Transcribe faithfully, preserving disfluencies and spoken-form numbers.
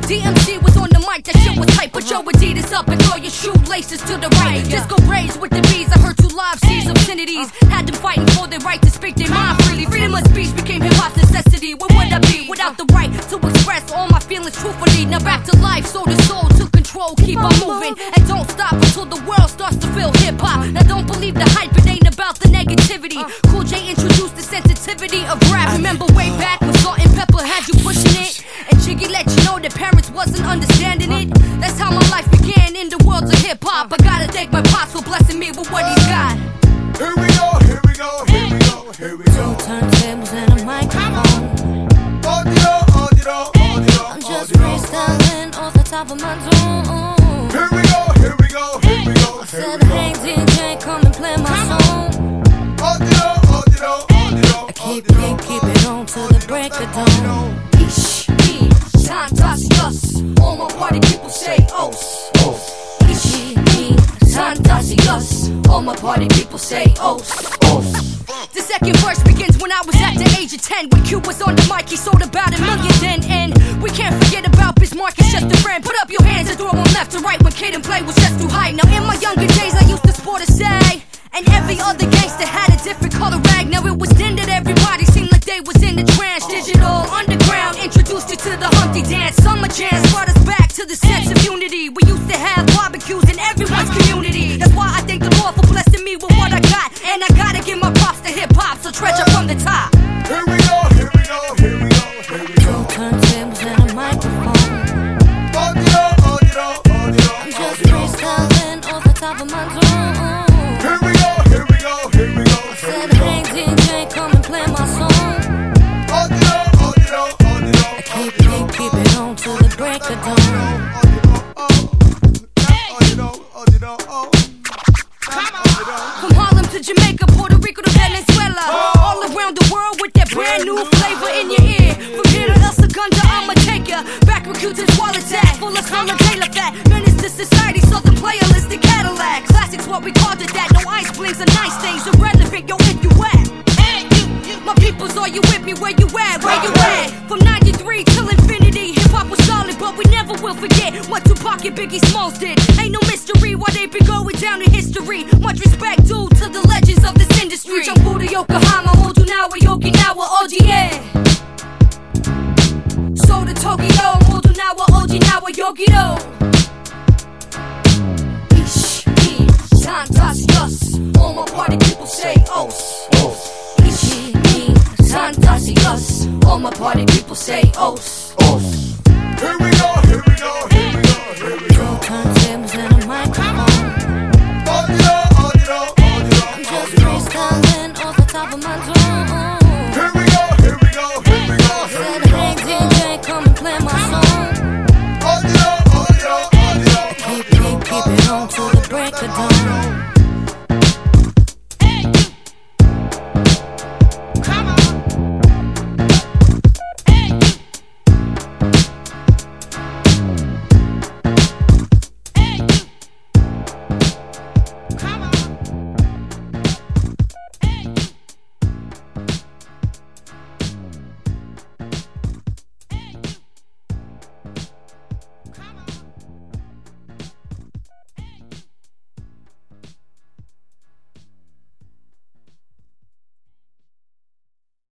D M C was on the mic, that shit was tight. Put your Adidas up and throw your shoelaces to the right. Disco braids with the bees, I heard two live seas, obscenities. Had them fighting for their right to speak their mind freely. Freedom of speech became hip-hop's necessity. Where would I be without the right to express all my feelings truthfully? Now back to life, so the soul took control. Keep on moving and don't stop until the world starts to feel hip-hop. Now don't believe the hype, it ain't about the negativity. Cool J introduced the sensitivity of rap. Remember way back when Salt and Pepper had you pushing it, and Jiggy let you know that parents wasn't understanding it. That's how my life began in the world of hip-hop. I gotta thank my pops for blessing me with what he's got. Here we go, here we go, here we go, here we go. Two turntables and a microphone. Audio, audio, audio, I'm just freestyling off the top of my dome. Here we go, here we go, here we go, I here said, we go. hey D J, come and play my song. Audio, audio, audio, I keep, keep, keep it on till the break of dawn. Ish, me, Santasius. All my party people say os, os. Ish, me, Santasius. All my party people say os, os. The second verse begins when I was at the age of ten. When Q was on the mic, he sold about a million then. And we can't forget about Bismarck, it's just a friend. Put up your hands and throw them left to right when Kid and Play was just too high. Now in my younger days, I used to sport a sag, and every other gangster had a different color rag. Now it was then that everybody seemed like they was in the trance. Digital underground introduced you to the Humpty Dance. Summer jams brought us back to the sense of unity. We used to have barbecues in everyone's community. That's why I thank the Lord for blessing me with what I got. And I gotta give my props to hip-hop, so treasure from the top. Here we go, here we go, here we go, here we go. Two turntables and a microphone. Audio, audio, audio, I'm just audio. freestyling off the top of my dome. Here we go, here we go, here we go, I here said, we go. hey D J, come and play my song. Audio, audio, audio, I keep, keep, keep it on till the break of dawn. From Harlem to Jamaica, Puerto Rico to Venezuela, all around the world with that brand new flavor in your ear. From here to El Segundo, I'ma take ya back with Q-Tip's wallet tag, full of Summer Taylor fat. Menace to society, so the player list the Cadillac. Classics, what we called it that. No ice blings or nice things, irrelevant. Yo, if you at, my peoples, are you with me? Where you at? Where you at? From ninety-three till infinity, hip hop was solid, but we never will forget what Tupac and Biggie Smalls did. Ain't no mystery why they been going down in history. Much respect due to the legends of this industry. Jumbo to Yokohama, Modunawa, Okinawa, O G A. So to Tokyo, Modunawa, Ojinawa, Yogido. Ish, me, Santasius. All my party people say os, os. Ish, me, Santasius. All my party people say os.